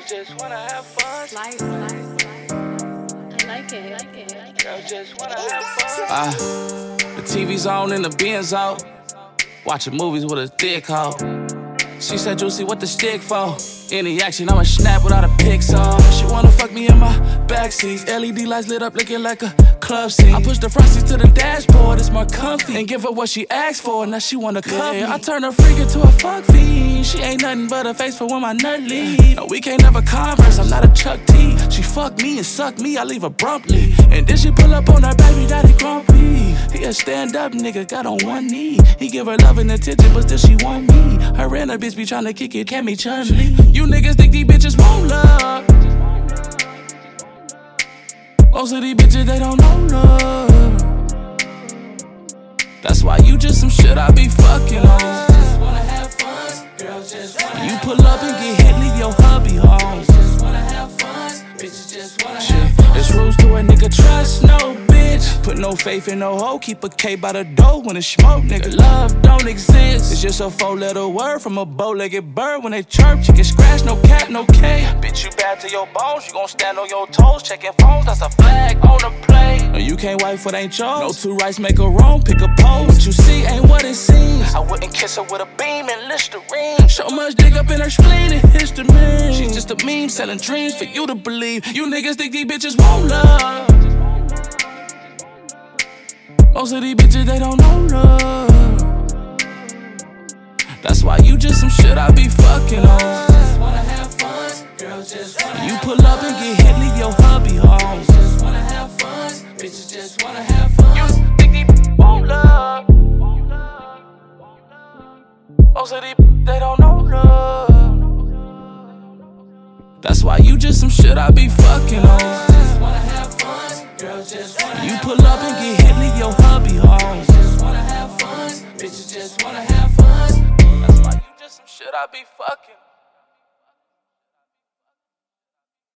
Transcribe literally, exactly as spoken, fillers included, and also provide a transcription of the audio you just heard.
just wanna have fun. Light, light, light. I like it, I like it, I like it. Girl just wanna have fun. Ah, the T V's on and the Benz out. Watching movies with a thick hoe. She said, Juicy, what the stick for? Any action, I'ma snap without a pixel. She wanna fuck me in my backseat. L E D lights lit up looking like a club scene. I push the front seats to the dashboard, it's more comfy. And give her what she asked for, now she wanna cuff me. I turn her freak into a fuck fiend. She ain't nothing but a face for when my nut leave. No, we can't never converse, I'm not a Chuck T. She fuck me and suck me, I leave her brumply. And then she pull up on her baby daddy grumpy. He a stand-up nigga, got on one knee. He give her love and attention, but still she want me. Her and her bitch be tryna kick it, can't be Chun-Li. You niggas think these bitches won't love. Most of these bitches, they don't know love. That's why you just some shit I be fucking on. Just wanna have fun. Girls just wanna You have pull up and get hit, leave your hubby home. just wanna have fun. Bitches just wanna Shit, have fun. it's rules to a nigga, trust no bitch. Put no faith in no hoe, keep a K by the door when it's smoke, nigga. Love don't exist, it's just a four-letter word from a bow-legged bird. When they chirp, you get scratched, no cat, no K. Bitch, you bad to your bones, you gon' stand on your toes, checking phones, that's a flag on the plate. No, you can't wife what ain't yours. No two rights make a wrong, pick a pose. What you see ain't what it seems. I wouldn't kiss her with a beam and Listerine. So much dig up in her spleen and histamine. She's just a meme selling dreams for you to believe. You niggas think these bitches won't love. Most of these bitches, they don't know love. That's why you just some shit I be fucking on. Just wanna have fun. Girls just wanna You have pull up and get hit, leave your hubby home. just wanna have fun. Bitches just wanna have fun. You think these bitches won't love. Most of these bitches, they don't know love. That's why you just some shit I be fucking on. Just wanna have fun. Girls just wanna You have pull up and get hit, leave your hubby home. just wanna have fun. Bitches just wanna have fun. That's why you just some shit I be fucking.